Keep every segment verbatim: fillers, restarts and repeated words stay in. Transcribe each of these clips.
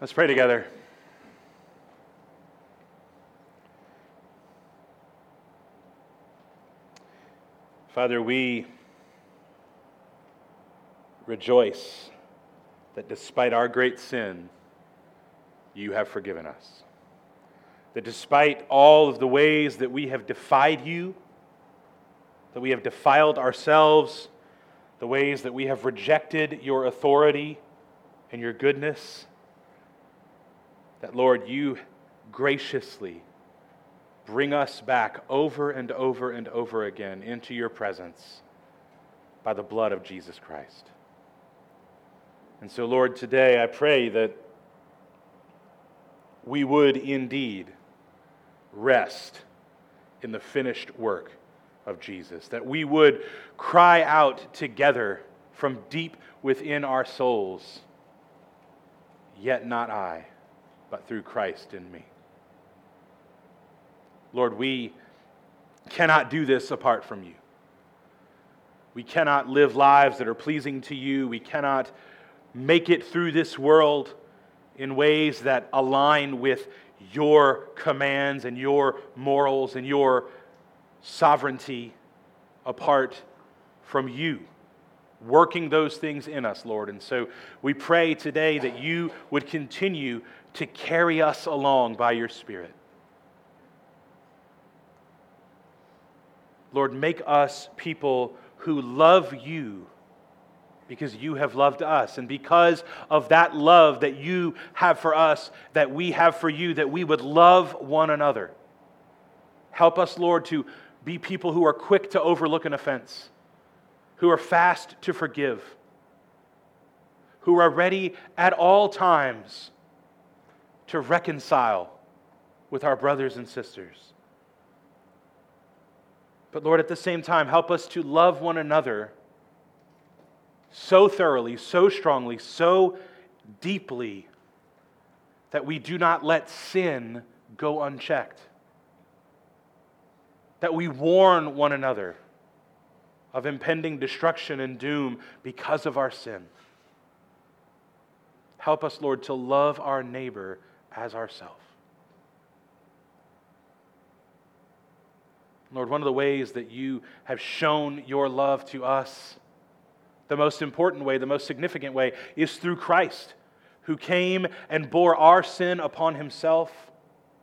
Let's pray together. Father, we rejoice that despite our great sin, you have forgiven us. That despite all of the ways that we have defied you, that we have defiled ourselves, the ways that we have rejected your authority and your goodness, that, Lord, you graciously bring us back over and over and over again into your presence by the blood of Jesus Christ. And so, Lord, today I pray that we would indeed rest in the finished work of Jesus, that we would cry out together from deep within our souls, "Yet not I, but through Christ in me." Lord, we cannot do this apart from you. We cannot live lives that are pleasing to you. We cannot make it through this world in ways that align with your commands and your morals and your sovereignty apart from you working those things in us, Lord. And so we pray today that you would continue to carry us along by your Spirit. Lord, make us people who love you because you have loved us. And because of that love that you have for us, that we have for you, that we would love one another. Help us, Lord, to be people who are quick to overlook an offense, who are fast to forgive, who are ready at all times to reconcile with our brothers and sisters. But Lord, at the same time, help us to love one another so thoroughly, so strongly, so deeply that we do not let sin go unchecked. That we warn one another of impending destruction and doom because of our sin. Help us, Lord, to love our neighbor as ourselves. Lord, one of the ways that you have shown your love to us, the most important way, the most significant way, is through Christ, who came and bore our sin upon himself,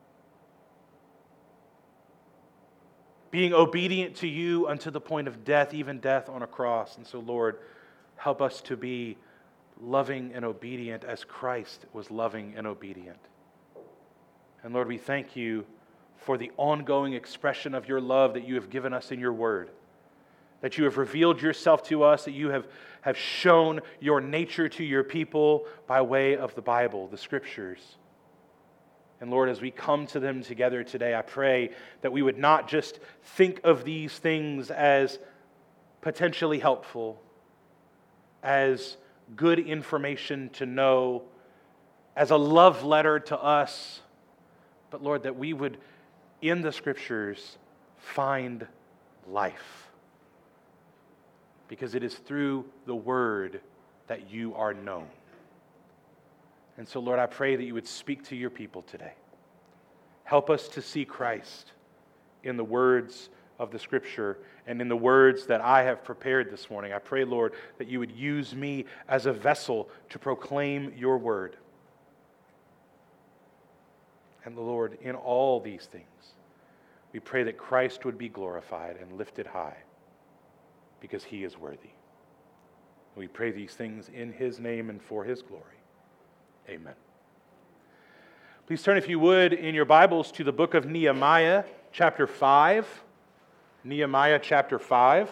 being obedient to you unto the point of death, even death on a cross. And so, Lord, help us to be loving and obedient as Christ was loving and obedient. And Lord, we thank you for the ongoing expression of your love that you have given us in your word, that you have revealed yourself to us, that you have, have shown your nature to your people by way of the Bible, the Scriptures. And Lord, as we come to them together today, I pray that we would not just think of these things as potentially helpful, as good information to know, as a love letter to us, but Lord, that we would, in the Scriptures, find life. Because it is through the Word that you are known. And so, Lord, I pray that you would speak to your people today. Help us to see Christ in the words of the Scripture and in the words that I have prepared this morning. I pray, Lord, that you would use me as a vessel to proclaim your word. And Lord, in all these things, we pray that Christ would be glorified and lifted high because he is worthy. We pray these things in his name and for his glory. Amen. Please turn, if you would, in your Bibles to the book of Nehemiah, chapter five. Nehemiah, chapter five.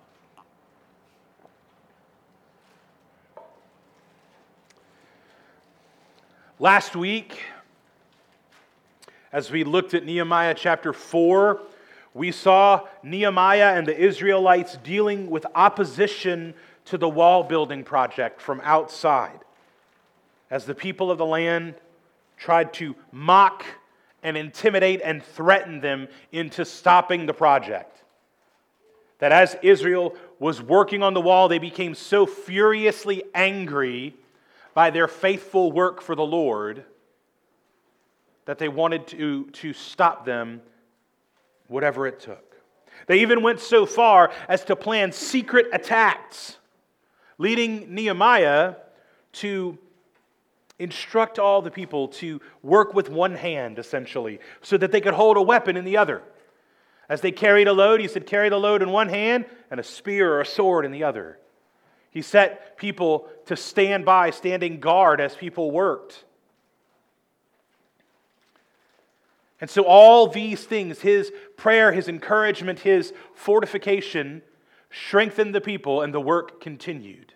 Last week, as we looked at Nehemiah chapter four, we saw Nehemiah and the Israelites dealing with opposition to the wall building project from outside, as the people of the land tried to mock and intimidate and threaten them into stopping the project. That as Israel was working on the wall, they became so furiously angry by their faithful work for the Lord that they wanted to, to stop them, whatever it took. They even went so far as to plan secret attacks, leading Nehemiah to instruct all the people to work with one hand, essentially, so that they could hold a weapon in the other. As they carried a load, he said, carry the load in one hand and a spear or a sword in the other. He set people to stand by, standing guard as people worked. And so all these things, his prayer, his encouragement, his fortification, strengthened the people, and the work continued.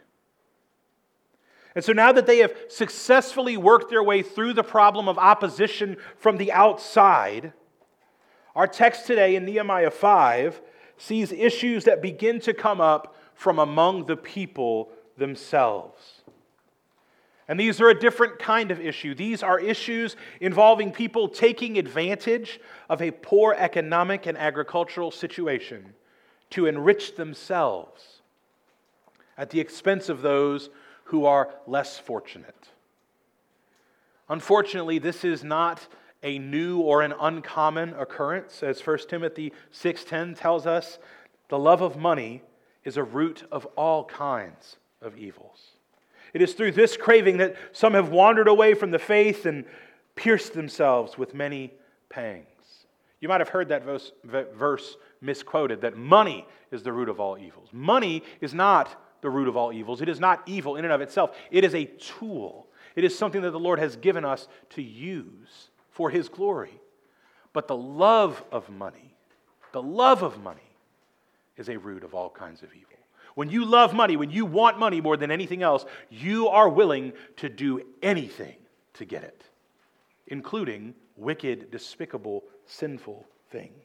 And so now that they have successfully worked their way through the problem of opposition from the outside, our text today in Nehemiah five sees issues that begin to come up from among the people themselves. And these are a different kind of issue. These are issues involving people taking advantage of a poor economic and agricultural situation to enrich themselves at the expense of those who are less fortunate. Unfortunately, this is not a new or an uncommon occurrence. As First Timothy six ten tells us, the love of money is a root of all kinds of evils. It is through this craving that some have wandered away from the faith and pierced themselves with many pangs. You might have heard that verse, verse misquoted, that money is the root of all evils. Money is not the root of all evils. It is not evil in and of itself. It is a tool. It is something that the Lord has given us to use for His glory. But the love of money, the love of money is a root of all kinds of evil. When you love money, when you want money more than anything else, you are willing to do anything to get it, including wicked, despicable, sinful things.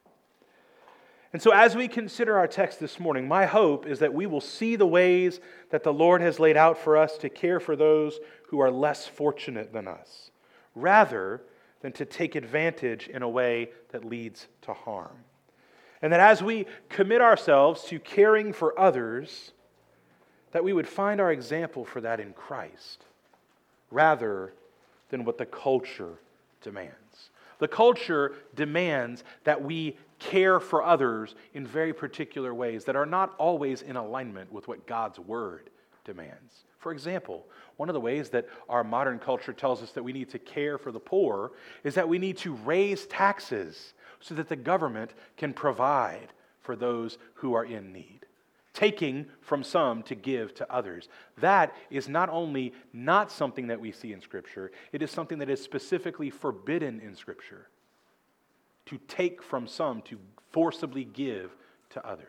And so as we consider our text this morning, my hope is that we will see the ways that the Lord has laid out for us to care for those who are less fortunate than us, rather than to take advantage in a way that leads to harm. And that as we commit ourselves to caring for others, that we would find our example for that in Christ, rather than what the culture demands. The culture demands that we care for others in very particular ways that are not always in alignment with what God's Word demands. For example, one of the ways that our modern culture tells us that we need to care for the poor is that we need to raise taxes so that the government can provide for those who are in need, taking from some to give to others. That is not only not something that we see in Scripture, it is something that is specifically forbidden in Scripture, to take from some to forcibly give to others.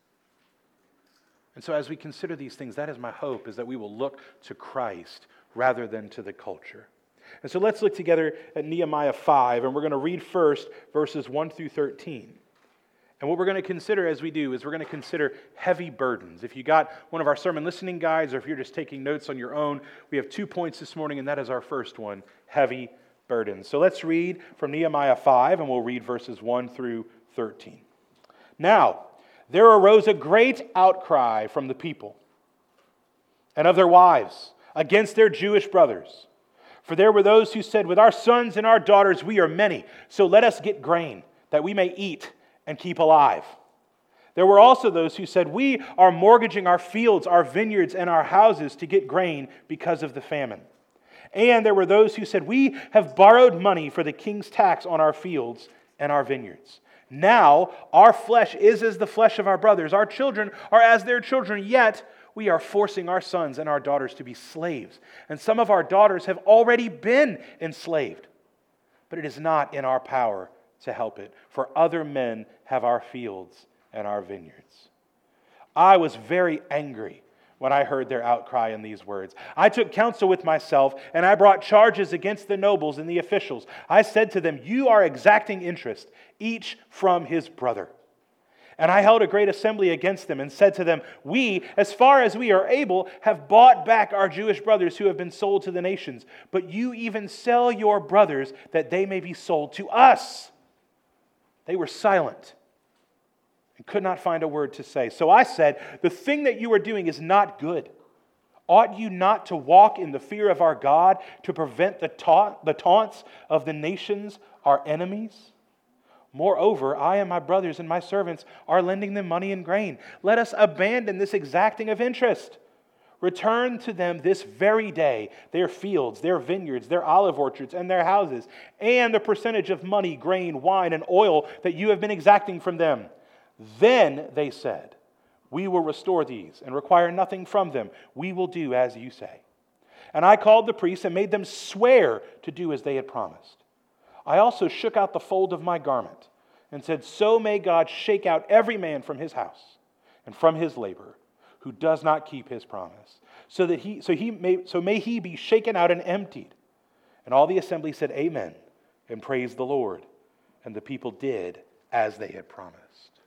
And so as we consider these things, that is my hope, is that we will look to Christ rather than to the culture. And so let's look together at Nehemiah five, and we're going to read first verses one through thirteen. And what we're going to consider as we do is we're going to consider heavy burdens. If you got one of our sermon listening guides, or if you're just taking notes on your own, we have two points this morning, and that is our first one, heavy burdens. So let's read from Nehemiah five, and we'll read verses one through thirteen. Now, there arose a great outcry from the people and of their wives against their Jewish brothers. For there were those who said, with our sons and our daughters we are many, so let us get grain, that we may eat and keep alive. There were also those who said, we are mortgaging our fields, our vineyards, and our houses to get grain because of the famine. And there were those who said, we have borrowed money for the king's tax on our fields and our vineyards. Now our flesh is as the flesh of our brothers, our children are as their children, yet we are forcing our sons and our daughters to be slaves. And some of our daughters have already been enslaved. But it is not in our power to help it, for other men have our fields and our vineyards. I was very angry when I heard their outcry in these words. I took counsel with myself, and I brought charges against the nobles and the officials. I said to them, you are exacting interest, each from his brother. And I held a great assembly against them and said to them, we, as far as we are able, have bought back our Jewish brothers who have been sold to the nations. But you even sell your brothers that they may be sold to us. They were silent and could not find a word to say. So I said, the thing that you are doing is not good. Ought you not to walk in the fear of our God to prevent the, taunt, the taunts of the nations, our enemies? Moreover, I and my brothers and my servants are lending them money and grain. Let us abandon this exacting of interest. Return to them this very day their fields, their vineyards, their olive orchards, and their houses, and the percentage of money, grain, wine, and oil that you have been exacting from them. Then they said, we will restore these and require nothing from them. We will do as you say. And I called the priests and made them swear to do as they had promised. I also shook out the fold of my garment and said, so may God shake out every man from his house and from his labor who does not keep his promise, so that he so he may so may he be shaken out and emptied. And all the assembly said, amen, and praised the Lord. And the people did as they had promised.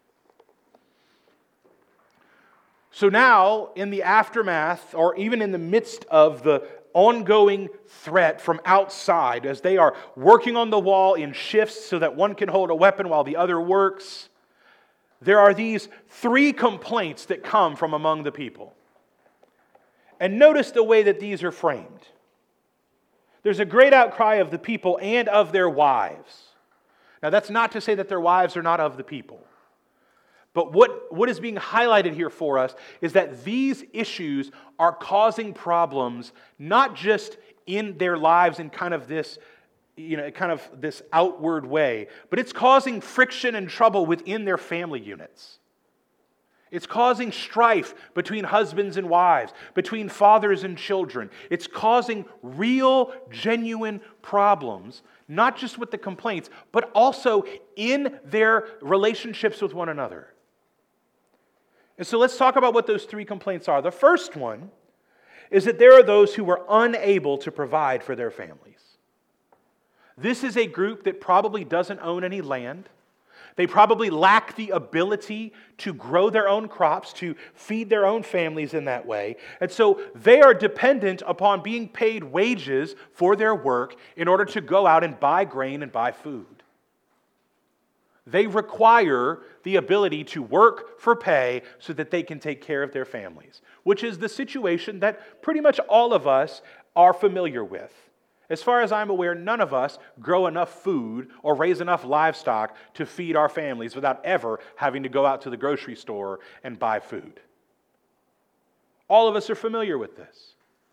So now, in the aftermath, or even in the midst of the ongoing threat from outside, as they are working on the wall in shifts so that one can hold a weapon while the other works, there are these three complaints that come from among the people. And notice the way that these are framed. There's a great outcry of the people and of their wives. Now, that's not to say that their wives are not of the people. But what, what is being highlighted here for us is that these issues are causing problems not just in their lives in kind of this, you know, kind of this outward way, but it's causing friction and trouble within their family units. It's causing strife between husbands and wives, between fathers and children. It's causing real, genuine problems, not just with the complaints, but also in their relationships with one another. And so let's talk about what those three complaints are. The first one is that there are those who were unable to provide for their families. This is a group that probably doesn't own any land. They probably lack the ability to grow their own crops, to feed their own families in that way. And so they are dependent upon being paid wages for their work in order to go out and buy grain and buy food. They require the ability to work for pay so that they can take care of their families, which is the situation that pretty much all of us are familiar with. As far as I'm aware, none of us grow enough food or raise enough livestock to feed our families without ever having to go out to the grocery store and buy food. All of us are familiar with this.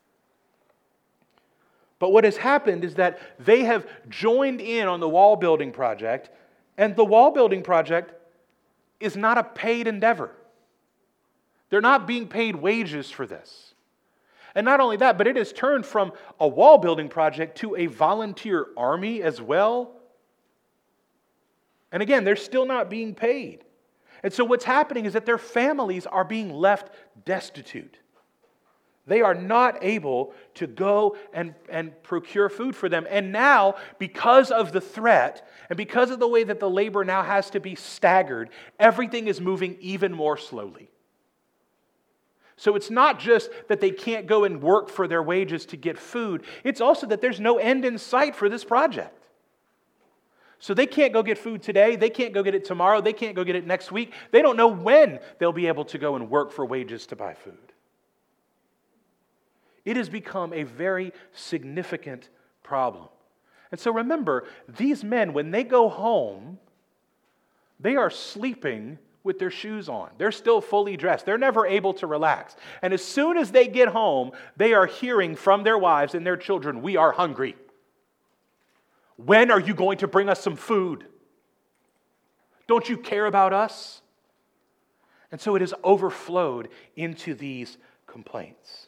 But what has happened is that they have joined in on the wall building project, and the wall building project is not a paid endeavor. They're not being paid wages for this. And not only that, but it has turned from a wall building project to a volunteer army as well. And again, they're still not being paid. And so what's happening is that their families are being left destitute. They are not able to go and, and procure food for them. And now, because of the threat, and because of the way that the labor now has to be staggered, everything is moving even more slowly. So it's not just that they can't go and work for their wages to get food. It's also that there's no end in sight for this project. So they can't go get food today. They can't go get it tomorrow. They can't go get it next week. They don't know when they'll be able to go and work for wages to buy food. It has become a very significant problem. And so remember, these men, when they go home, they are sleeping with their shoes on. They're still fully dressed. They're never able to relax. And as soon as they get home, they are hearing from their wives and their children, "We are hungry. When are you going to bring us some food? Don't you care about us?" And so it has overflowed into these complaints.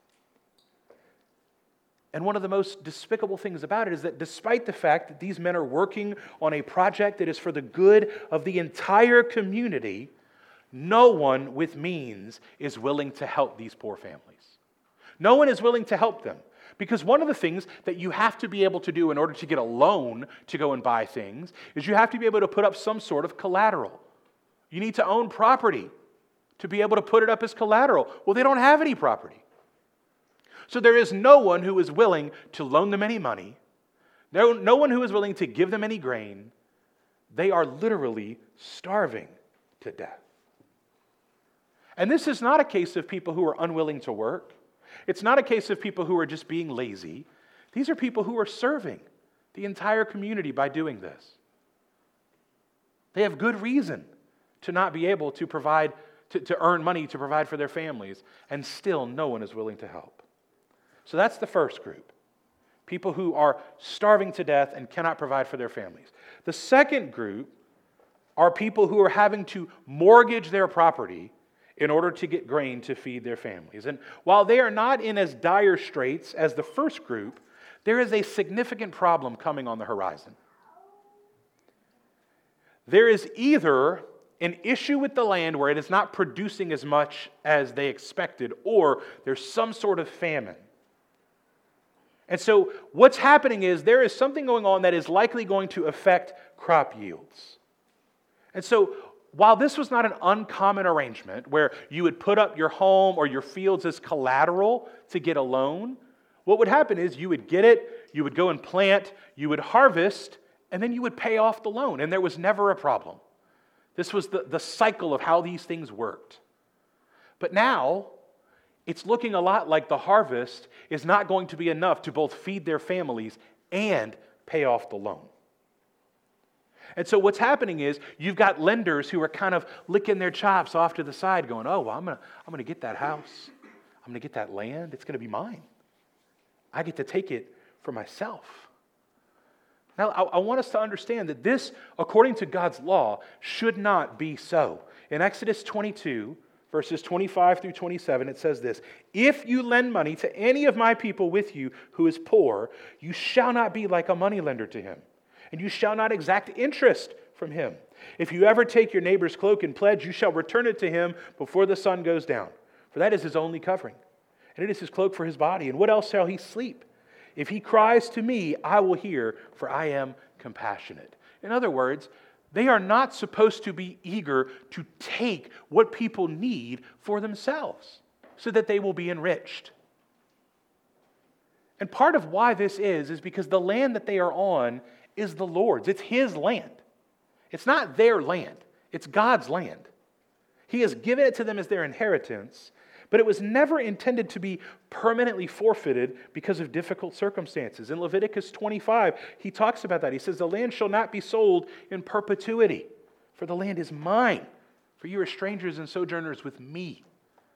And one of the most despicable things about it is that despite the fact that these men are working on a project that is for the good of the entire community, no one with means is willing to help these poor families. No one is willing to help them. Because one of the things that you have to be able to do in order to get a loan to go and buy things is you have to be able to put up some sort of collateral. You need to own property to be able to put it up as collateral. Well, they don't have any property. So there is no one who is willing to loan them any money, no, no one who is willing to give them any grain. They are literally starving to death. And this is not a case of people who are unwilling to work. It's not a case of people who are just being lazy. These are people who are serving the entire community by doing this. They have good reason to not be able to provide, to, to earn money to provide for their families, and still no one is willing to help. So that's the first group. People who are starving to death and cannot provide for their families. The second group are people who are having to mortgage their property in order to get grain to feed their families. And while they are not in as dire straits as the first group, there is a significant problem coming on the horizon. There is either an issue with the land where it is not producing as much as they expected, or there's some sort of famine. And so what's happening is there is something going on that is likely going to affect crop yields. And so while this was not an uncommon arrangement where you would put up your home or your fields as collateral to get a loan, what would happen is you would get it, you would go and plant, you would harvest, and then you would pay off the loan, and there was never a problem. This was the, the cycle of how these things worked. But now, it's looking a lot like the harvest is not going to be enough to both feed their families and pay off the loan. And so what's happening is you've got lenders who are kind of licking their chops off to the side going, oh, well, I'm going to I'm going to get that house. I'm going to get that land. It's going to be mine. I get to take it for myself. Now, I, I want us to understand that this, according to God's law, should not be so. In Exodus twenty-two, verses twenty-five through twenty-seven, it says this: if you lend money to any of my people with you who is poor, you shall not be like a moneylender to him, and you shall not exact interest from him. If you ever take your neighbor's cloak and pledge, you shall return it to him before the sun goes down, for that is his only covering, and it is his cloak for his body. And what else shall he sleep? If he cries to me, I will hear, for I am compassionate. In other words, they are not supposed to be eager to take what people need for themselves so that they will be enriched. And part of why this is, is because the land that they are on is the Lord's. It's His land. It's not their land. It's God's land. He has given it to them as their inheritance, but it was never intended to be permanently forfeited because of difficult circumstances. In Leviticus twenty-five, he talks about that. He says, the land shall not be sold in perpetuity, for the land is mine, for you are strangers and sojourners with me.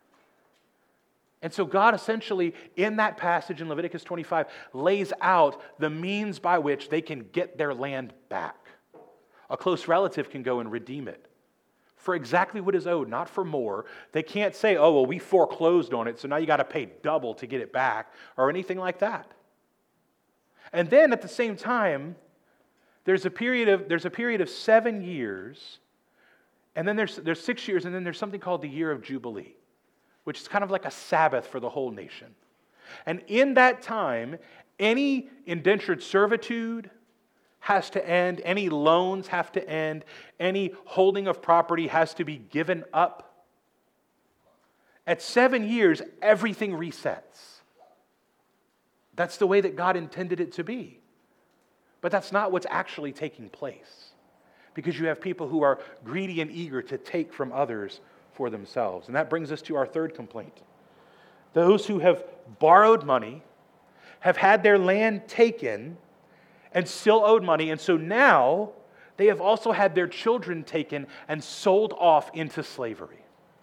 And so God essentially, in that passage in Leviticus twenty-five, lays out the means by which they can get their land back. A close relative can go and redeem it for exactly what is owed, not for more. They can't say, oh, well, we foreclosed on it, so now you got to pay double to get it back, or anything like that. And then at the same time, there's a period of there's a period of seven years, and then there's there's six years, and then there's something called the year of Jubilee, which is kind of like a Sabbath for the whole nation. And in that time, any indentured servitude has to end, any loans have to end, any holding of property has to be given up. At seven years, everything resets. That's the way that God intended it to be. But that's not what's actually taking place, because you have people who are greedy and eager to take from others for themselves. And that brings us to our third complaint. Those who have borrowed money, have had their land taken, and still owed money, and so now they have also had their children taken and sold off into slavery.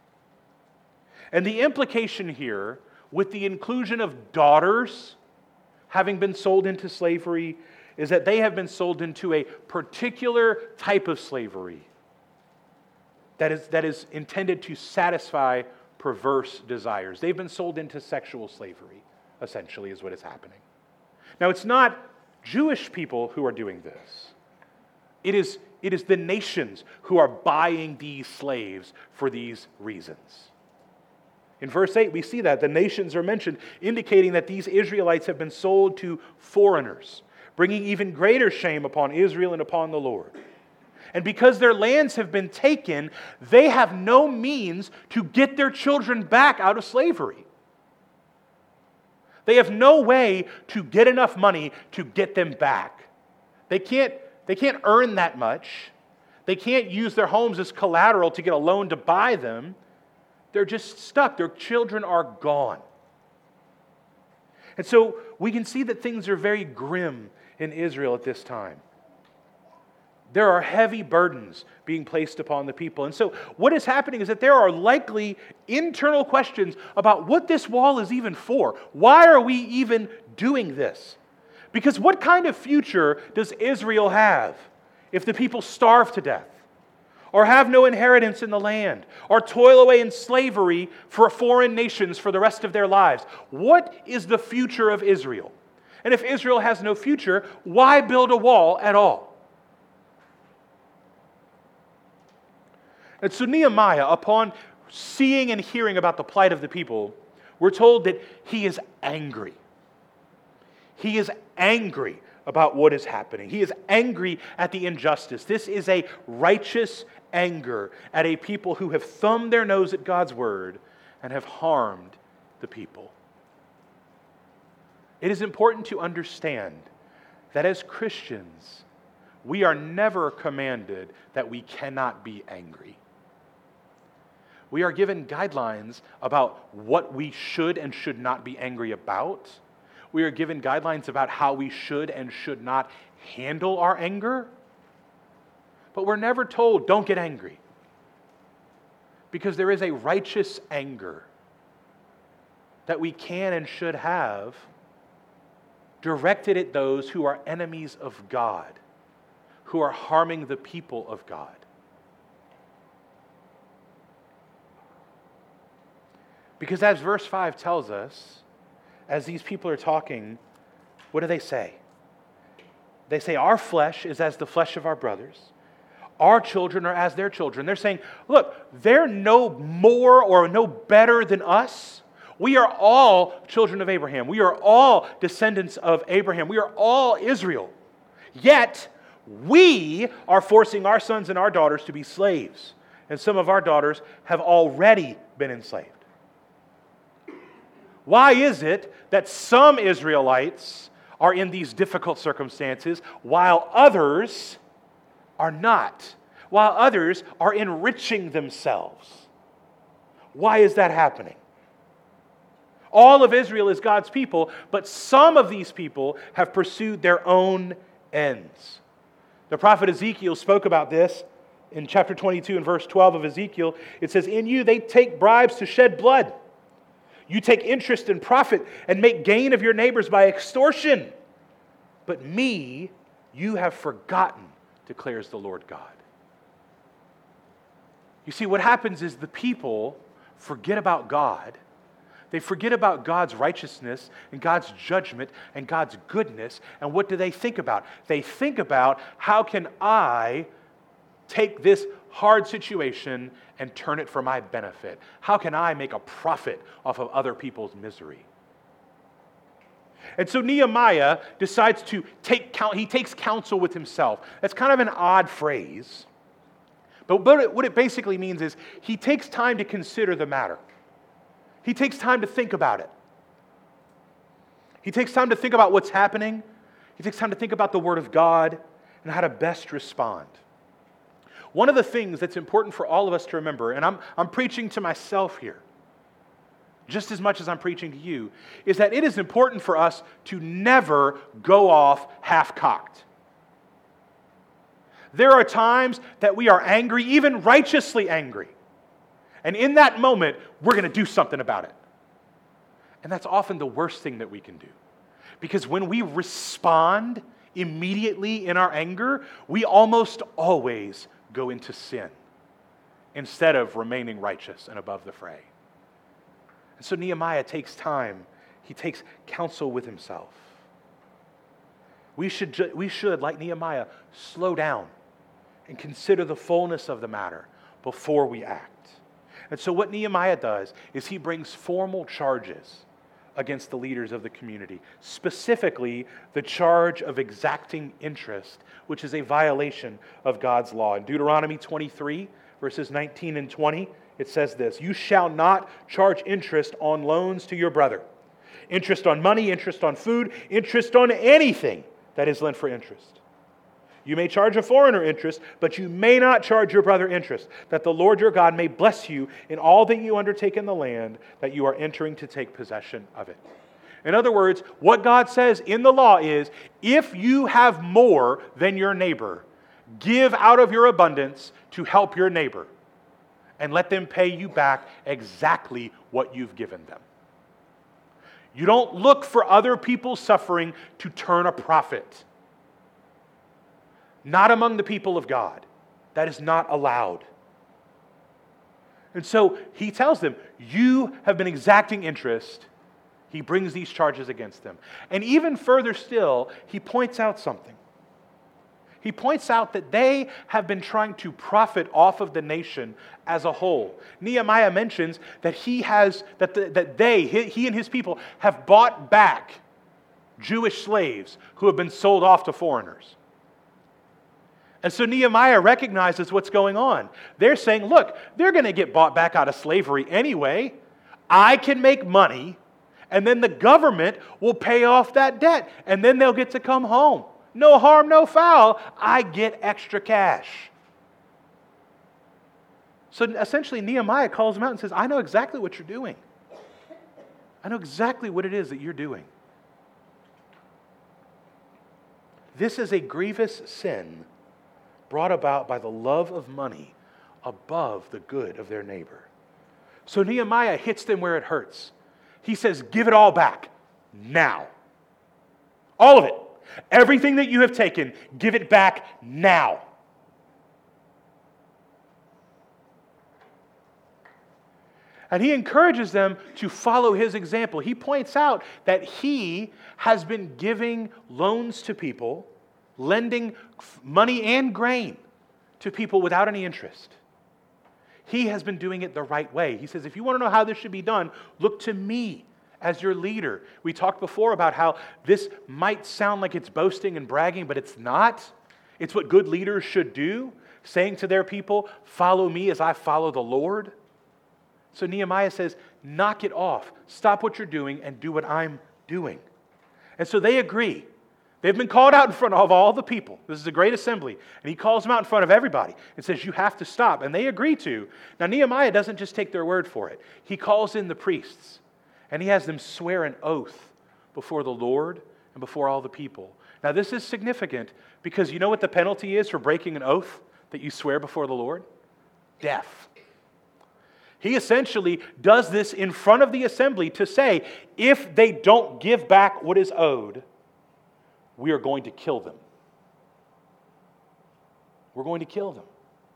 And the implication here, with the inclusion of daughters having been sold into slavery, is that they have been sold into a particular type of slavery that is, that is intended to satisfy perverse desires. They've been sold into sexual slavery, essentially, is what is happening. Now, it's not Jewish people who are doing this. It is, it is the nations who are buying these slaves for these reasons. In verse eight, we see that. The nations are mentioned, indicating that these Israelites have been sold to foreigners, bringing even greater shame upon Israel and upon the Lord. And because their lands have been taken, they have no means to get their children back out of slavery. They have no way to get enough money to get them back. They can't, they can't earn that much. They can't use their homes as collateral to get a loan to buy them. They're just stuck. Their children are gone. And so we can see that things are very grim in Israel at this time. There are heavy burdens being placed upon the people. And so what is happening is that there are likely internal questions about what this wall is even for. Why are we even doing this? Because what kind of future does Israel have if the people starve to death, or have no inheritance in the land, or toil away in slavery for foreign nations for the rest of their lives? What is the future of Israel? And if Israel has no future, why build a wall at all? And so Nehemiah, upon seeing and hearing about the plight of the people, we're told that he is angry. He is angry about what is happening. He is angry at the injustice. This is a righteous anger at a people who have thumbed their nose at God's word and have harmed the people. It is important to understand that as Christians, we are never commanded that we cannot be angry. We are given guidelines about what we should and should not be angry about. We are given guidelines about how we should and should not handle our anger. But we're never told, don't get angry. Because there is a righteous anger that we can and should have directed at those who are enemies of God, who are harming the people of God. Because as verse five tells us, as these people are talking, what do they say? They say, our flesh is as the flesh of our brothers. Our children are as their children. They're saying, look, they're no more or no better than us. We are all children of Abraham. We are all descendants of Abraham. We are all Israel. Yet, we are forcing our sons and our daughters to be slaves. And some of our daughters have already been enslaved. Why is it that some Israelites are in these difficult circumstances while others are not? While others are enriching themselves? Why is that happening? All of Israel is God's people, but some of these people have pursued their own ends. The prophet Ezekiel spoke about this in chapter twenty-two and verse twelve of Ezekiel. It says, in you they take bribes to shed blood. You take interest in profit and make gain of your neighbors by extortion. But me you have forgotten, declares the Lord God. You see, what happens is the people forget about God. They forget about God's righteousness and God's judgment and God's goodness. And what do they think about? They think about, how can I take this hard situation and turn it for my benefit? How can I make a profit off of other people's misery? And so Nehemiah decides to take count, he takes counsel with himself. That's kind of an odd phrase. But what it basically means is he takes time to consider the matter. He takes time to think about it. He takes time to think about what's happening. He takes time to think about the Word of God and how to best respond. One of the things that's important for all of us to remember, and I'm, I'm preaching to myself here, just as much as I'm preaching to you, is that it is important for us to never go off half-cocked. There are times that we are angry, even righteously angry. And in that moment, we're going to do something about it. And that's often the worst thing that we can do. Because when we respond immediately in our anger, we almost always go into sin instead of remaining righteous and above the fray. And so Nehemiah takes time. He takes counsel with himself. We should, ju- we should, like Nehemiah, slow down and consider the fullness of the matter before we act. And so what Nehemiah does is he brings formal charges against the leaders of the community, specifically the charge of exacting interest, which is a violation of God's law. In Deuteronomy twenty-three, verses nineteen and twenty, it says this, you shall not charge interest on loans to your brother. Interest on money, interest on food, interest on anything that is lent for interest. You may charge a foreigner interest, but you may not charge your brother interest, that the Lord your God may bless you in all that you undertake in the land that you are entering to take possession of it. In other words, what God says in the law is, if you have more than your neighbor, give out of your abundance to help your neighbor, and let them pay you back exactly what you've given them. You don't look for other people's suffering to turn a profit. Not among the people of God. That is not allowed. And so he tells them, you have been exacting interest. He brings these charges against them. And even further still, he points out something. He points out that they have been trying to profit off of the nation as a whole. Nehemiah mentions that he has, that, the, that they, he, he and his people, have bought back Jewish slaves who have been sold off to foreigners. And so Nehemiah recognizes what's going on. They're saying, look, they're going to get bought back out of slavery anyway. I can make money, and then the government will pay off that debt, and then they'll get to come home. No harm, no foul. I get extra cash. So essentially, Nehemiah calls them out and says, I know exactly what you're doing. I know exactly what it is that you're doing. This is a grievous sin brought about by the love of money above the good of their neighbor. So Nehemiah hits them where it hurts. He says, give it all back now. All of it. Everything that you have taken, give it back now. And he encourages them to follow his example. He points out that he has been giving loans to people, lending money and grain to people without any interest. He has been doing it the right way. He says, if you want to know how this should be done, look to me as your leader. We talked before about how this might sound like it's boasting and bragging, but it's not. It's what good leaders should do, saying to their people, follow me as I follow the Lord. So Nehemiah says, knock it off. Stop what you're doing and do what I'm doing. And so they agree. They've been called out in front of all the people. This is a great assembly. And he calls them out in front of everybody and says, you have to stop. And they agree to. Now Nehemiah doesn't just take their word for it. He calls in the priests. And he has them swear an oath before the Lord and before all the people. Now this is significant because you know what the penalty is for breaking an oath that you swear before the Lord? Death. He essentially does this in front of the assembly to say, if they don't give back what is owed, we are going to kill them. We're going to kill them.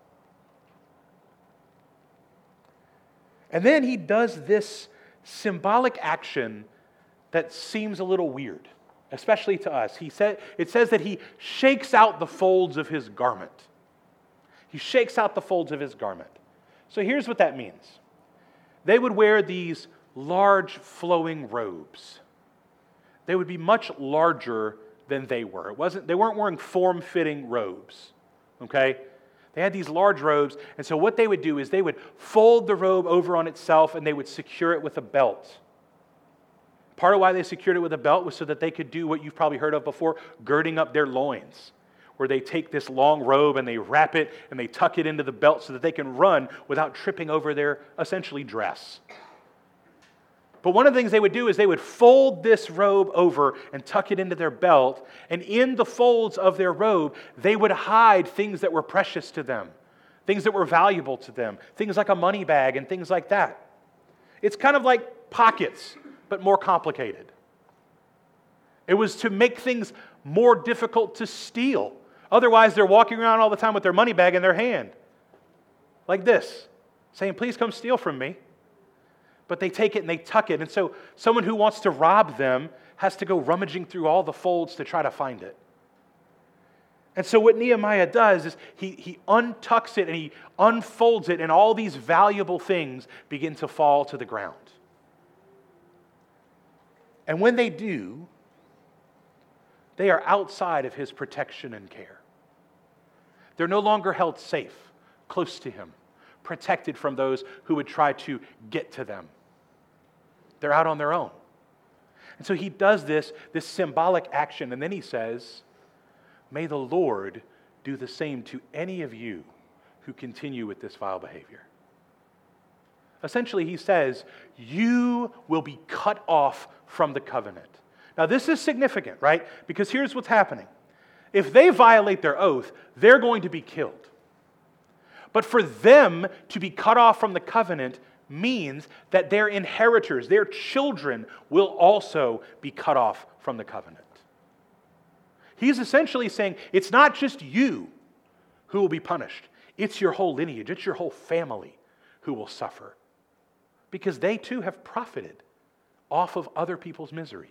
And then he does this symbolic action that seems a little weird, especially to us. He said, it says that he shakes out the folds of his garment. He shakes out the folds of his garment. So here's what that means. They would wear these large flowing robes. They would be much larger than they were. It wasn't, they weren't wearing form-fitting robes, okay? They had these large robes, and so what they would do is they would fold the robe over on itself and they would secure it with a belt. Part of why they secured it with a belt was so that they could do what you've probably heard of before, girding up their loins, where they take this long robe and they wrap it and they tuck it into the belt so that they can run without tripping over their, essentially, dress. But one of the things they would do is they would fold this robe over and tuck it into their belt, and in the folds of their robe, they would hide things that were precious to them, things that were valuable to them, things like a money bag and things like that. It's kind of like pockets, but more complicated. It was to make things more difficult to steal. Otherwise, they're walking around all the time with their money bag in their hand, like this, saying, please come steal from me. But they take it and they tuck it. And so someone who wants to rob them has to go rummaging through all the folds to try to find it. And so what Nehemiah does is he, he untucks it and he unfolds it, and all these valuable things begin to fall to the ground. And when they do, they are outside of his protection and care. They're no longer held safe, close to him, protected from those who would try to get to them. They're out on their own. And so he does this, this symbolic action, and then he says, may the Lord do the same to any of you who continue with this vile behavior. Essentially, he says, you will be cut off from the covenant. Now, this is significant, right? Because here's what's happening. If they violate their oath, they're going to be killed. But for them to be cut off from the covenant means that their inheritors, their children, will also be cut off from the covenant. He's essentially saying, it's not just you who will be punished. It's your whole lineage, it's your whole family who will suffer. Because they too have profited off of other people's misery.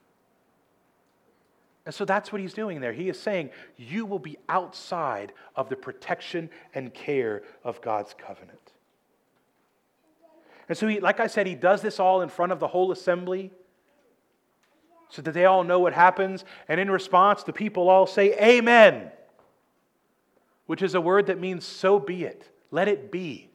And so that's what he's doing there. He is saying, you will be outside of the protection and care of God's covenant. And so, he, like I said, he does this all in front of the whole assembly so that they all know what happens. And in response, the people all say, Amen, which is a word that means so be it. Let it be.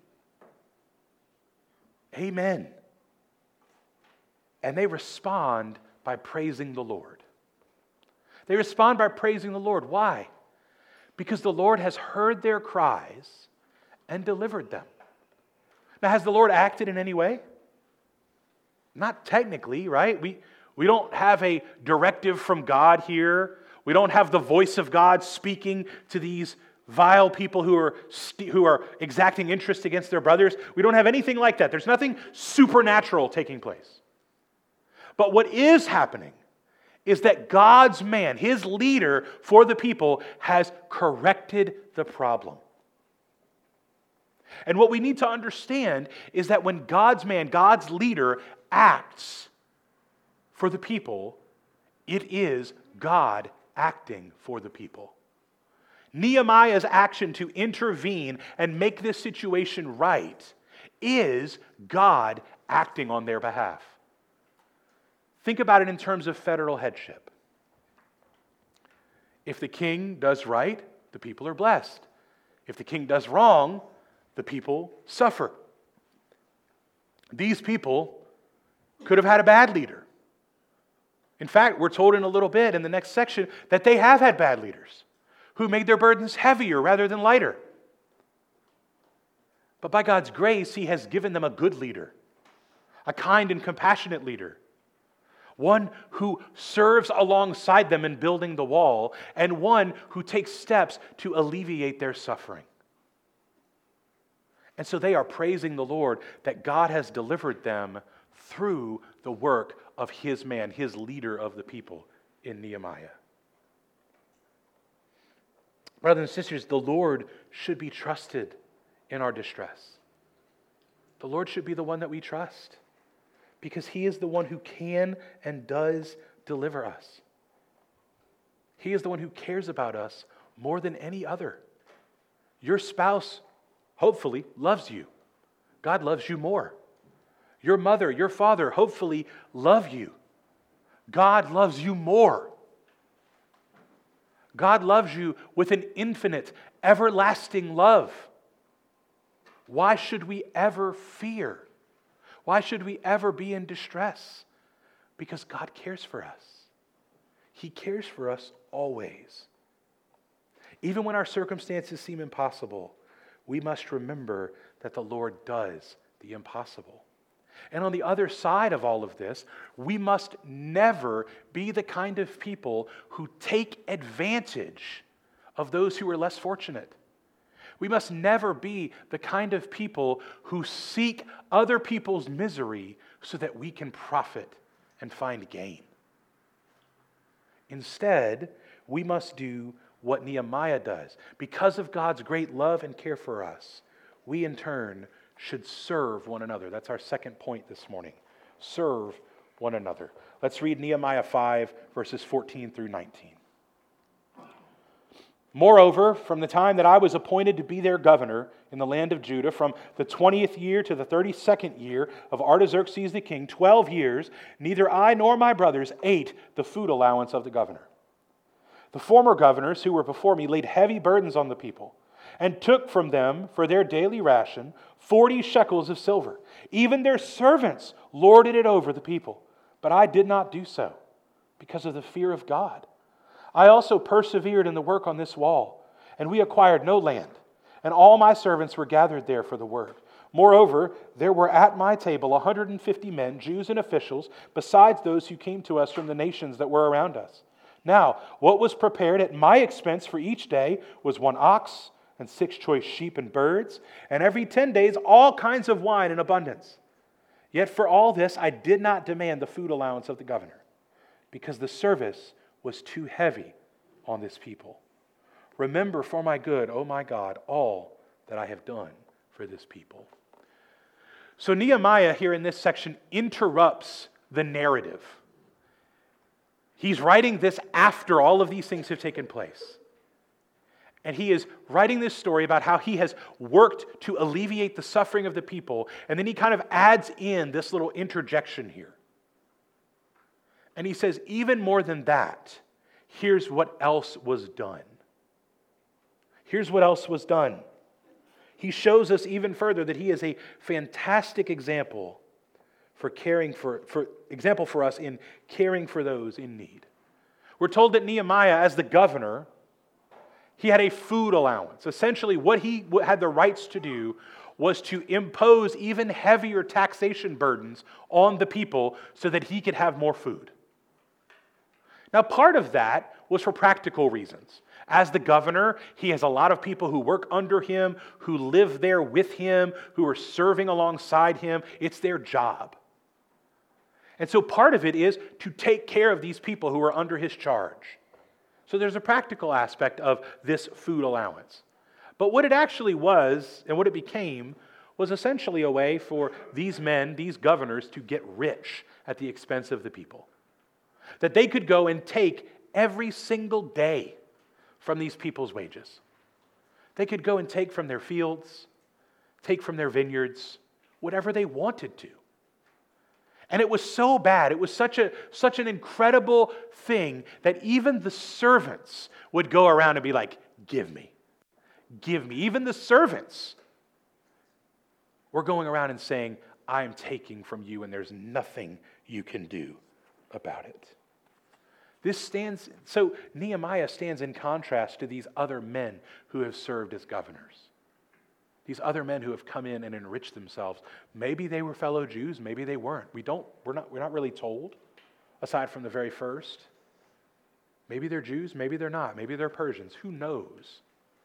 Amen. And they respond by praising the Lord. They respond by praising the Lord. Why? Because the Lord has heard their cries and delivered them. Now, has the Lord acted in any way? Not technically, right? We, we don't have a directive from God here. We don't have the voice of God speaking to these vile people who are, st- who are exacting interest against their brothers. We don't have anything like that. There's nothing supernatural taking place. But what is happening is that God's man, his leader for the people, has corrected the problem. And what we need to understand is that when God's man, God's leader, acts for the people, it is God acting for the people. Nehemiah's action to intervene and make this situation right is God acting on their behalf. Think about it in terms of federal headship. If the king does right, the people are blessed. If the king does wrong, the people suffer. These people could have had a bad leader. In fact, we're told in a little bit in the next section that they have had bad leaders who made their burdens heavier rather than lighter. But by God's grace, He has given them a good leader, a kind and compassionate leader, one who serves alongside them in building the wall, and one who takes steps to alleviate their suffering. And so they are praising the Lord that God has delivered them through the work of His man, His leader of the people in Nehemiah. Brothers and sisters, the Lord should be trusted in our distress. The Lord should be the one that we trust because He is the one who can and does deliver us. He is the one who cares about us more than any other. Your spouse, hopefully, loves you. God loves you more. Your mother, your father, hopefully, love you. God loves you more. God loves you with an infinite, everlasting love. Why should we ever fear? Why should we ever be in distress? Because God cares for us. He cares for us always. Even when our circumstances seem impossible, we must remember that the Lord does the impossible. And on the other side of all of this, we must never be the kind of people who take advantage of those who are less fortunate. We must never be the kind of people who seek other people's misery so that we can profit and find gain. Instead, we must do what Nehemiah does. Because of God's great love and care for us, we in turn should serve one another. That's our second point this morning. Serve one another. Let's read Nehemiah five, verses fourteen through nineteen. Moreover, from the time that I was appointed to be their governor in the land of Judah, from the twentieth year to the thirty-second year of Artaxerxes the king, twelve years, neither I nor my brothers ate the food allowance of the governor. The former governors who were before me laid heavy burdens on the people, and took from them for their daily ration forty shekels of silver. Even their servants lorded it over the people. But I did not do so, because of the fear of God. I also persevered in the work on this wall, and we acquired no land, and all my servants were gathered there for the work. Moreover, there were at my table one hundred fifty men, Jews and officials, besides those who came to us from the nations that were around us. Now, what was prepared at my expense for each day was one ox and six choice sheep and birds, and every ten days all kinds of wine in abundance. Yet for all this I did not demand the food allowance of the governor, because the service was too heavy on this people. Remember for my good, O my God, all that I have done for this people. So Nehemiah here in this section interrupts the narrative. He's writing this after all of these things have taken place. And he is writing this story about how he has worked to alleviate the suffering of the people. And then he kind of adds in this little interjection here. And he says, even more than that, here's what else was done. Here's what else was done. He shows us even further that he is a fantastic example for caring for, for example for us in caring for those in need. We're told that Nehemiah, as the governor, he had a food allowance. Essentially, what he had the rights to do was to impose even heavier taxation burdens on the people so that he could have more food. Now, part of that was for practical reasons. As the governor, he has a lot of people who work under him, who live there with him, who are serving alongside him. It's their job. And so part of it is to take care of these people who are under his charge. So there's a practical aspect of this food allowance. But what it actually was, and what it became, was essentially a way for these men, these governors, to get rich at the expense of the people. That they could go and take every single day from these people's wages. They could go and take from their fields, take from their vineyards, whatever they wanted to. And it was so bad, it was such a such an incredible thing that even the servants would go around and be like, give me, give me. Even the servants were going around and saying, I'm taking from you and there's nothing you can do about it. This stands, so Nehemiah stands in contrast to these other men who have served as governors. These other men who have come in and enriched themselves. Maybe they were fellow Jews, maybe they weren't. We don't, we're not, we're not really told, aside from the very first. Maybe they're Jews, maybe they're not. Maybe they're Persians. Who knows?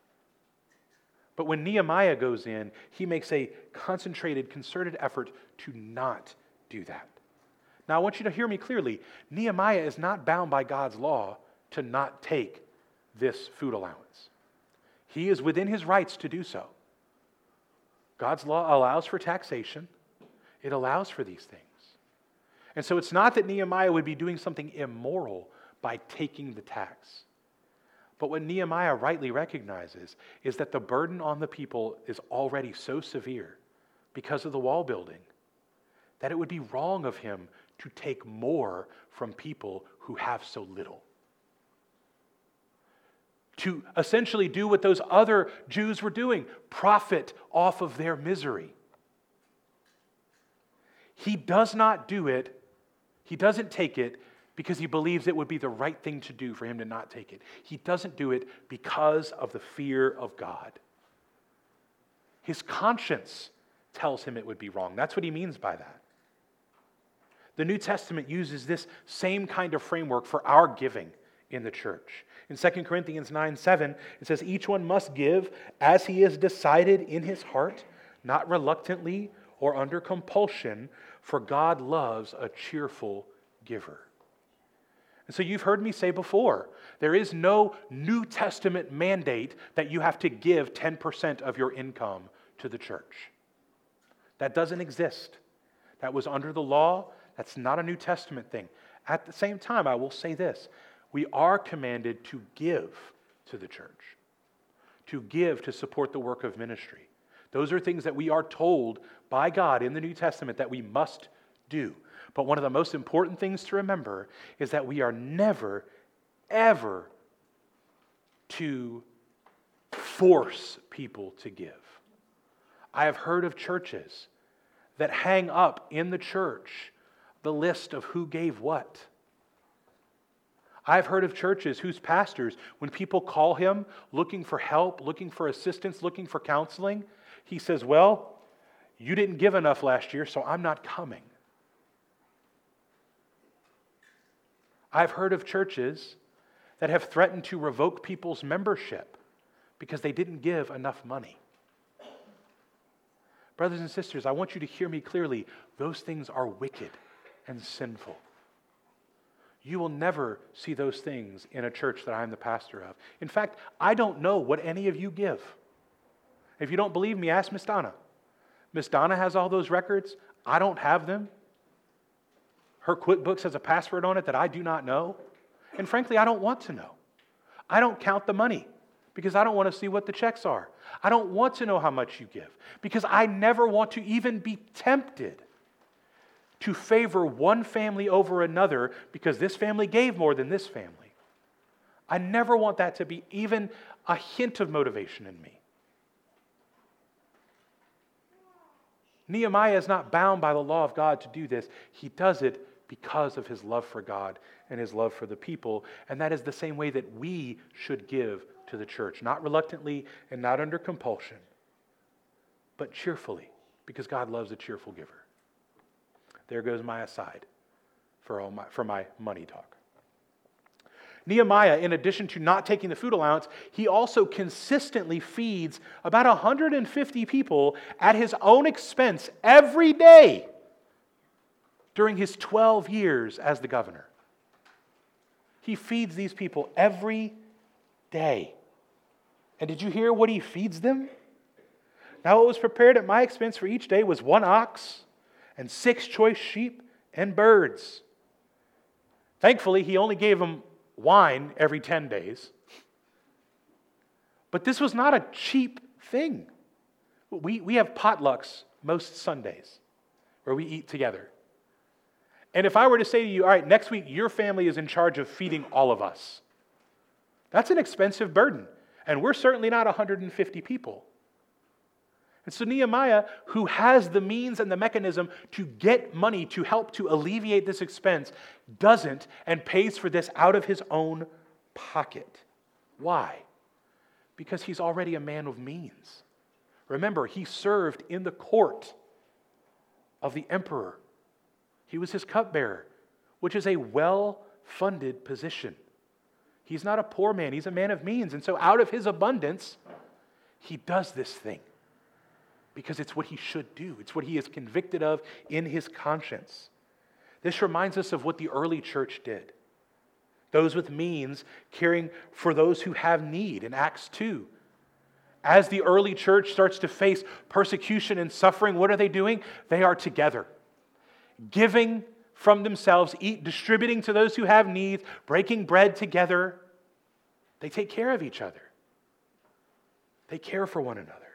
But when Nehemiah goes in, he makes a concentrated, concerted effort to not do that. Now, I want you to hear me clearly. Nehemiah is not bound by God's law to not take this food allowance. He is within his rights to do so. God's law allows for taxation. It allows for these things. And so it's not that Nehemiah would be doing something immoral by taking the tax. But what Nehemiah rightly recognizes is that the burden on the people is already so severe because of the wall building that it would be wrong of him to take more from people who have so little. To essentially do what those other Jews were doing, profit off of their misery. He does not do it, he doesn't take it because he believes it would be the right thing to do for him to not take it. He doesn't do it because of the fear of God. His conscience tells him it would be wrong. That's what he means by that. The New Testament uses this same kind of framework for our giving in the church. In Second Corinthians nine seven, it says, each one must give as he has decided in his heart, not reluctantly or under compulsion, for God loves a cheerful giver. And so you've heard me say before, there is no New Testament mandate that you have to give ten percent of your income to the church. That doesn't exist. That was under the law. That's not a New Testament thing. At the same time, I will say this. We are commanded to give to the church, to give to support the work of ministry. Those are things that we are told by God in the New Testament that we must do. But one of the most important things to remember is that we are never, ever to force people to give. I have heard of churches that hang up in the church the list of who gave what. I've heard of churches whose pastors, when people call him looking for help, looking for assistance, looking for counseling, he says, well, You didn't give enough last year, so I'm not coming. I've heard of churches that have threatened to revoke people's membership because they didn't give enough money. Brothers and sisters, I want you to hear me clearly. Those things are wicked and sinful. You will never see those things in a church that I'm the pastor of. In fact, I don't know what any of you give. If you don't believe me, ask Miss Donna. Miss Donna has all those records. I don't have them. Her QuickBooks has a password on it that I do not know. And frankly, I don't want to know. I don't count the money because I don't want to see what the checks are. I don't want to know how much you give because I never want to even be tempted to favor one family over another because this family gave more than this family. I never want that to be even a hint of motivation in me. Nehemiah is not bound by the law of God to do this. He does it because of his love for God and his love for the people. And that is the same way that we should give to the church. Not reluctantly and not under compulsion, but cheerfully, because God loves a cheerful giver. There goes my aside for, all my, for my money talk. Nehemiah, in addition to not taking the food allowance, he also consistently feeds about one hundred fifty people at his own expense every day during his twelve years as the governor. He feeds these people every day. And did you hear what he feeds them? Now what was prepared at my expense for each day was one ox and six choice sheep and birds. Thankfully, he only gave them wine every ten days. But this was not a cheap thing. We, we have potlucks most Sundays where we eat together. And if I were to say to you, all right, next week your family is in charge of feeding all of us, that's an expensive burden. And we're certainly not one hundred fifty people. And so Nehemiah, who has the means and the mechanism to get money to help to alleviate this expense, doesn't and pays for this out of his own pocket. Why? Because he's already a man of means. Remember, he served in the court of the emperor. He was his cupbearer, which is a well-funded position. He's not a poor man, he's a man of means. And so out of his abundance, he does this thing. Because it's what he should do. It's what he is convicted of in his conscience. This reminds us of what the early church did. Those with means caring for those who have need in Acts two. As the early church starts to face persecution and suffering, what are they doing? They are together. Giving from themselves, eat, distributing to those who have needs, breaking bread together. They take care of each other. They care for one another.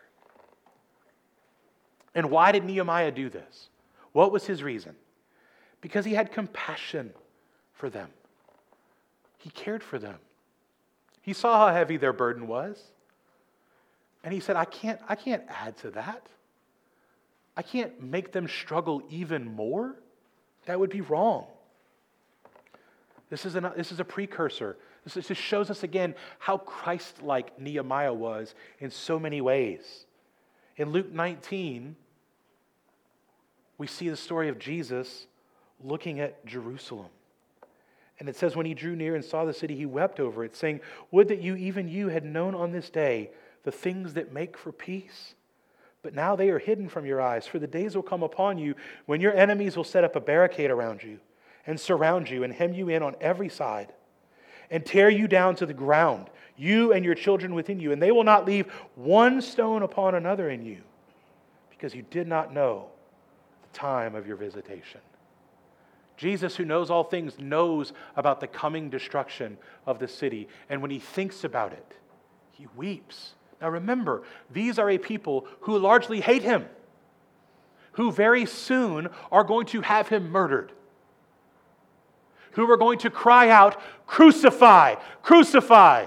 And why did Nehemiah do this? What was his reason? Because he had compassion for them. He cared for them. He saw how heavy their burden was. And he said, I can't, I can't add to that. I can't make them struggle even more. That would be wrong. This is, an, this is a precursor. This, is, this shows us again how Christ-like Nehemiah was in so many ways. In Luke nineteen, we see the story of Jesus looking at Jerusalem. And it says, when he drew near and saw the city, he wept over it, saying, would that you, even you, had known on this day the things that make for peace. But now they are hidden from your eyes, for the days will come upon you when your enemies will set up a barricade around you and surround you and hem you in on every side and tear you down to the ground, you and your children within you, and they will not leave one stone upon another in you, because you did not know the time of your visitation. Jesus, who knows all things, knows about the coming destruction of the city, and when he thinks about it, he weeps. Now remember, these are a people who largely hate him, who very soon are going to have him murdered, who are going to cry out, crucify, crucify.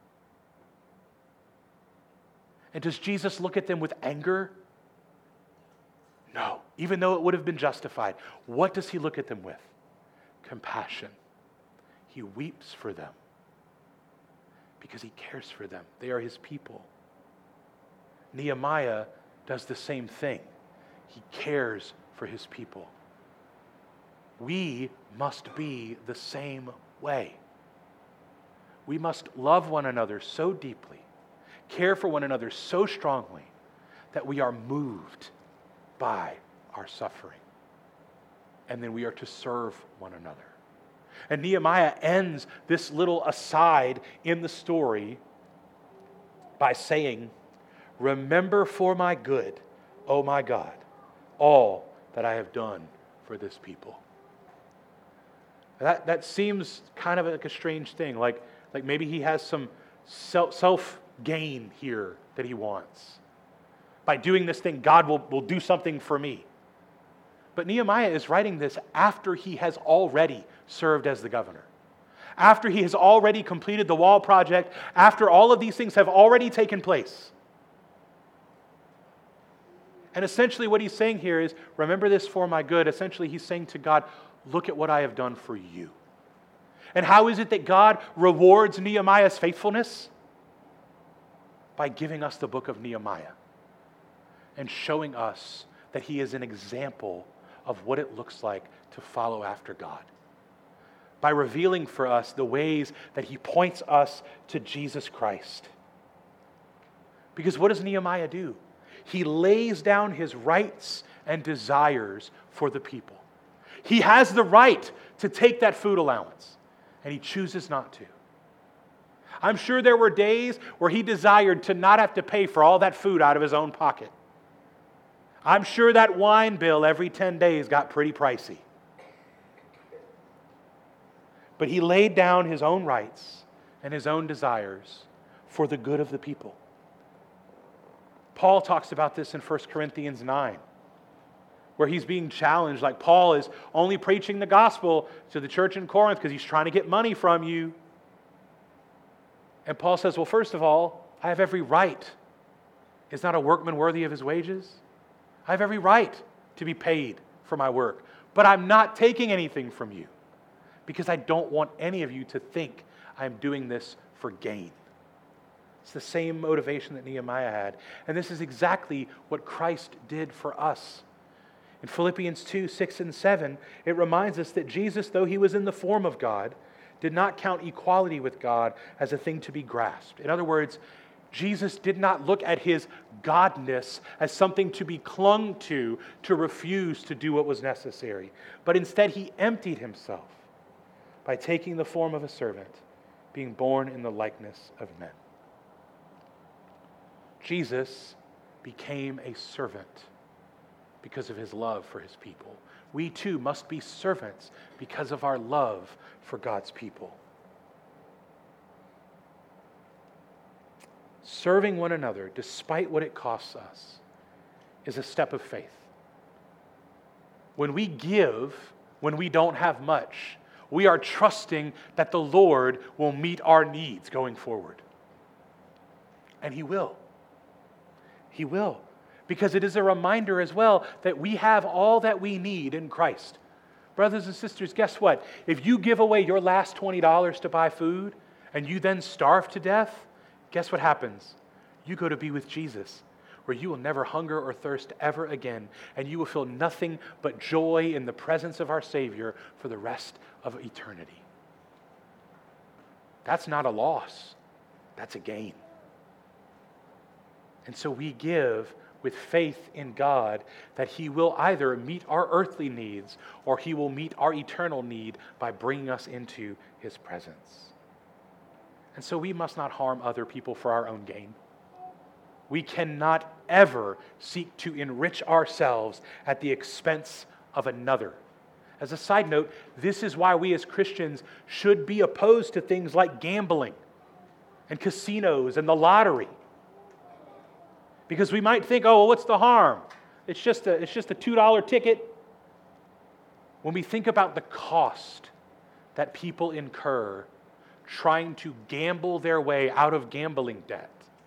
And does Jesus look at them with anger? No, even though it would have been justified. What does he look at them with? Compassion. He weeps for them because he cares for them. They are his people. Nehemiah does the same thing. He cares for his people. We must be the same way. We must love one another so deeply, care for one another so strongly, that we are moved by our suffering. And then we are to serve one another. And Nehemiah ends this little aside in the story by saying, "Remember for my good, O my God, all that I have done for this people." That, that seems kind of like a strange thing. Like, like maybe he has some self, self-gain here that he wants. By doing this thing, God will, will do something for me. But Nehemiah is writing this after he has already served as the governor. After he has already completed the wall project, after all of these things have already taken place. And essentially what he's saying here is, remember this for my good. Essentially he's saying to God, look at what I have done for you. And how is it that God rewards Nehemiah's faithfulness? By giving us the book of Nehemiah and showing us that he is an example of what it looks like to follow after God. By revealing for us the ways that he points us to Jesus Christ. Because what does Nehemiah do? He lays down his rights and desires for the people. He has the right to take that food allowance, and he chooses not to. I'm sure there were days where he desired to not have to pay for all that food out of his own pocket. I'm sure that wine bill every ten days got pretty pricey. But he laid down his own rights and his own desires for the good of the people. Paul talks about this in First Corinthians nine, where he's being challenged. Like Paul is only preaching the gospel to the church in Corinth because he's trying to get money from you. And Paul says, well, first of all, I have every right. Is not a workman worthy of his wages? I have every right to be paid for my work, but I'm not taking anything from you because I don't want any of you to think I'm doing this for gain. It's the same motivation that Nehemiah had, and this is exactly what Christ did for us. In Philippians two, six and seven, it reminds us that Jesus, though he was in the form of God, did not count equality with God as a thing to be grasped. In other words, Jesus did not look at his godness as something to be clung to, to refuse to do what was necessary. But instead, he emptied himself by taking the form of a servant, being born in the likeness of men. Jesus became a servant because of his love for his people. We too must be servants because of our love for God's people. Serving one another, despite what it costs us, is a step of faith. When we give, when we don't have much, we are trusting that the Lord will meet our needs going forward. And he will. He will. Because it is a reminder as well that we have all that we need in Christ. Brothers and sisters, guess what? If you give away your last twenty dollars to buy food and you then starve to death, guess what happens? You go to be with Jesus, where you will never hunger or thirst ever again, and you will feel nothing but joy in the presence of our Savior for the rest of eternity. That's not a loss. That's a gain. And so we give with faith in God that he will either meet our earthly needs or he will meet our eternal need by bringing us into his presence. And so we must not harm other people for our own gain. We cannot ever seek to enrich ourselves at the expense of another. As a side note, this is why we as Christians should be opposed to things like gambling and casinos and the lottery. Because we might think, oh, well, what's the harm? It's just a, it's just a two dollar ticket. When we think about the cost that people incur trying to gamble their way out of gambling debt,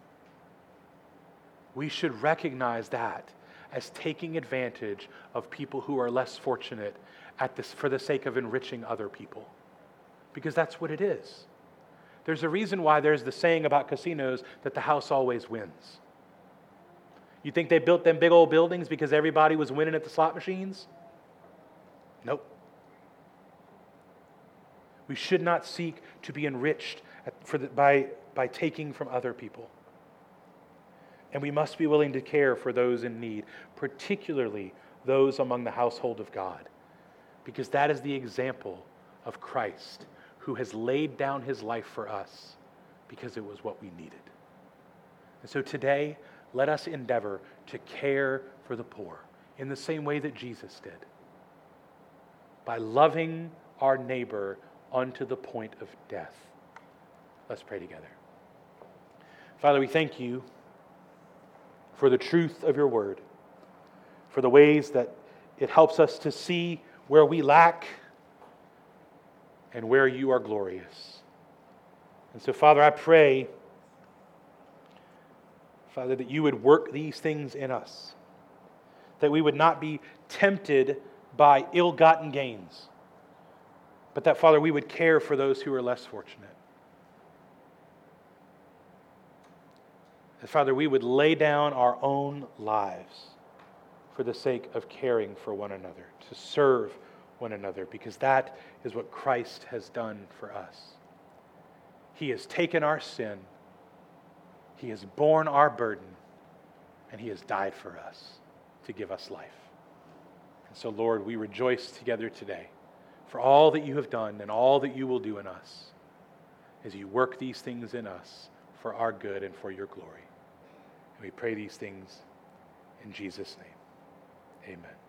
we should recognize that as taking advantage of people who are less fortunate at this, for the sake of enriching other people. Because that's what it is. There's a reason why there's the saying about casinos that the house always wins. You think they built them big old buildings because everybody was winning at the slot machines? Nope. We should not seek to be enriched at, for the, by, by taking from other people. And we must be willing to care for those in need, particularly those among the household of God, because that is the example of Christ, who has laid down his life for us because it was what we needed. And so today, let us endeavor to care for the poor in the same way that Jesus did, by loving our neighbor unto the point of death. Let's pray together. Father, we thank you for the truth of your word, for the ways that it helps us to see where we lack and where you are glorious. And so, Father, I pray, Father, that you would work these things in us, that we would not be tempted by ill-gotten gains, but that, Father, we would care for those who are less fortunate. That, Father, we would lay down our own lives for the sake of caring for one another, to serve one another, because that is what Christ has done for us. He has taken our sin, he has borne our burden, and he has died for us to give us life. And so, Lord, we rejoice together today for all that you have done and all that you will do in us as you work these things in us for our good and for your glory. And we pray these things in Jesus' name. Amen.